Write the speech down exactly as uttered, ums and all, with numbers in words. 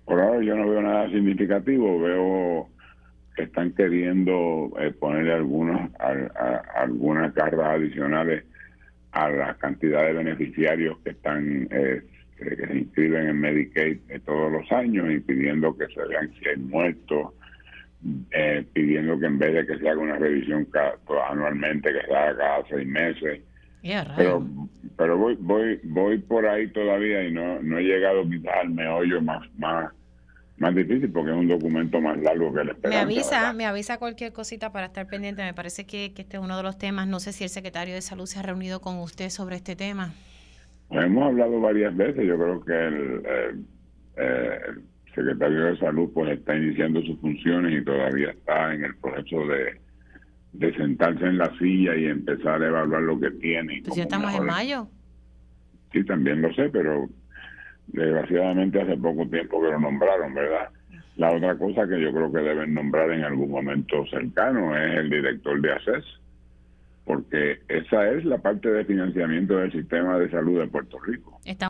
Por ahora yo no veo nada significativo, veo que están queriendo eh, ponerle algunos, a, a- algunas cargas adicionales a la cantidad de beneficiarios que están eh, que se inscriben en Medicaid eh, todos los años, y pidiendo que se vean si hay muertos, eh, pidiendo que en vez de que se haga una revisión cada, anualmente, que se haga cada seis meses. Ya, Pero rayo. pero voy voy voy por ahí todavía y no no he llegado quizás al meollo más más más difícil, porque es un documento más largo que la Me esperanza, avisa, ¿verdad? me avisa cualquier cosita para estar pendiente. Me parece que, que este es uno de los temas. No sé si el secretario de Salud se ha reunido con usted sobre este tema. Pues hemos hablado varias veces. Yo creo que el, el, eh, el secretario de Salud pues está iniciando sus funciones y todavía está en el proceso de, de sentarse en la silla y empezar a evaluar lo que tiene y Pues ya cómo estamos en mejorar. mayo. Sí, también lo sé, pero desgraciadamente hace poco tiempo que lo nombraron, ¿verdad? La otra cosa que yo creo que deben nombrar en algún momento cercano es el director de ACES, porque esa es la parte de financiamiento del sistema de salud de Puerto Rico. Estamos